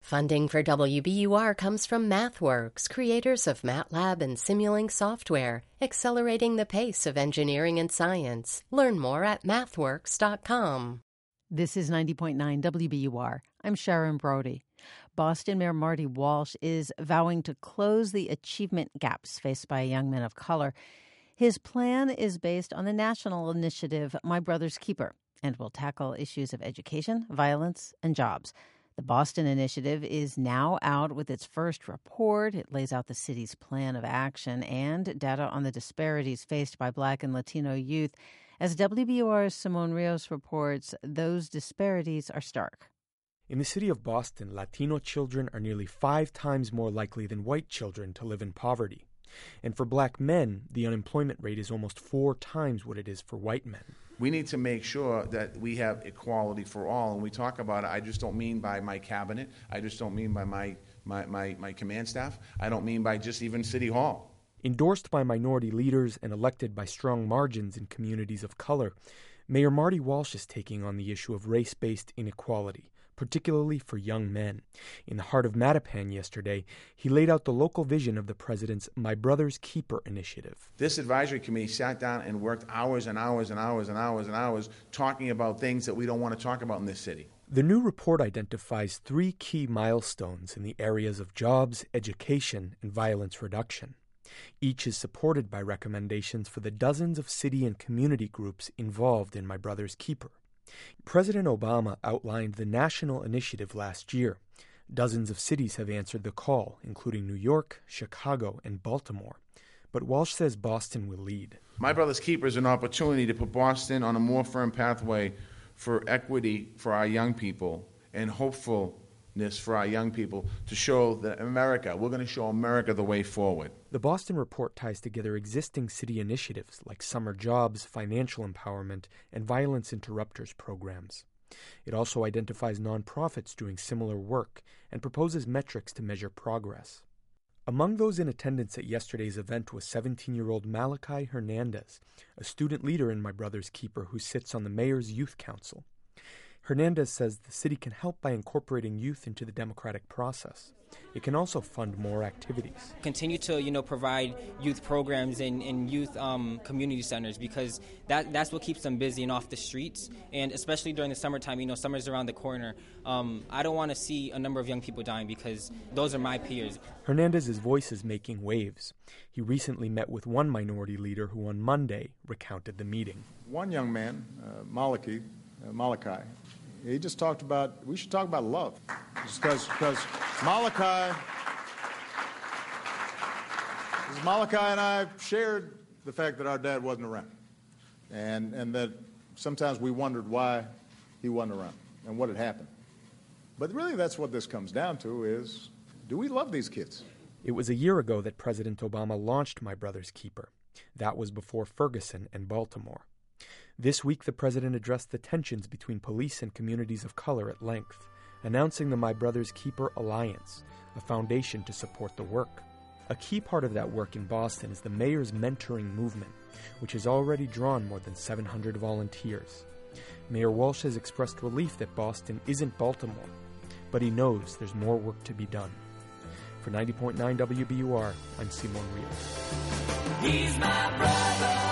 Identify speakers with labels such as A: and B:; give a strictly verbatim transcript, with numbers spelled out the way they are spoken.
A: Funding for W B U R comes from MathWorks, creators of MATLAB and Simulink software, accelerating the pace of engineering and science. Learn more at mathworks dot com.
B: This is ninety point nine W B U R. I'm Sharon Brody. Boston Mayor Marty Walsh is vowing to close the achievement gaps faced by young men of color. His plan is based on the national initiative My Brother's Keeper and will tackle issues of education, violence, and jobs. The Boston Initiative is now out with its first report. It lays out the city's plan of action and data on the disparities faced by Black and Latino youth. As W B U R's Simone Rios reports, those disparities are stark.
C: In the city of Boston, Latino children are nearly five times more likely than white children to live in poverty. And for Black men, the unemployment rate is almost four times what it is for white men.
D: We need to make sure that we have equality for all. And we talk about it, I just don't mean by my cabinet. I just don't mean by my, my, my, my command staff. I don't mean by just even City Hall.
C: Endorsed by minority leaders and elected by strong margins in communities of color, Mayor Marty Walsh is taking on the issue of race-based inequality, particularly for young men. In the heart of Mattapan yesterday, he laid out the local vision of the president's My Brother's Keeper initiative.
D: This advisory committee sat down and worked hours and hours and hours and hours and hours talking about things that we don't want to talk about in this city.
C: The new report identifies three key milestones in the areas of jobs, education, and violence reduction. Each is supported by recommendations for the dozens of city and community groups involved in My Brother's Keeper. President Obama outlined the national initiative last year. Dozens of cities have answered the call, including New York, Chicago, and Baltimore. But Walsh says Boston will lead.
D: My Brother's Keeper is an opportunity to put Boston on a more firm pathway for equity for our young people and hopefulness for our young people to show that America, we're going to show America the way forward.
C: The Boston report ties together existing city initiatives like summer jobs, financial empowerment, and violence interrupters programs. It also identifies nonprofits doing similar work and proposes metrics to measure progress. Among those in attendance at yesterday's event was seventeen-year-old Malachi Hernandez, a student leader in My Brother's Keeper who sits on the mayor's youth council. Hernandez says the city can help by incorporating youth into the democratic process. It can also fund more activities.
E: Continue to, you know, provide youth programs and, and youth um, community centers because that that's what keeps them busy and off the streets. And especially during the summertime, you know, summer's around the corner. Um, I don't want to see a number of young people dying because those are my peers.
C: Hernandez's voice is making waves. He recently met with one minority leader who on Monday recounted the meeting.
F: One young man, uh, Malachi, uh, Malachi, he just talked about, we should talk about love. Because Malachi, Malachi and I shared the fact that our dad wasn't around. And, and that sometimes we wondered why he wasn't around and what had happened. But really that's what this comes down to is, do we love these kids?
C: It was a year ago that President Obama launched My Brother's Keeper. That was before Ferguson and Baltimore. This week, the president addressed the tensions between police and communities of color at length, announcing the My Brother's Keeper Alliance, a foundation to support the work. A key part of that work in Boston is the mayor's mentoring movement, which has already drawn more than seven hundred volunteers. Mayor Walsh has expressed relief that Boston isn't Baltimore, but he knows there's more work to be done. For ninety point nine W B U R, I'm Simone Rios.
G: He's my brother.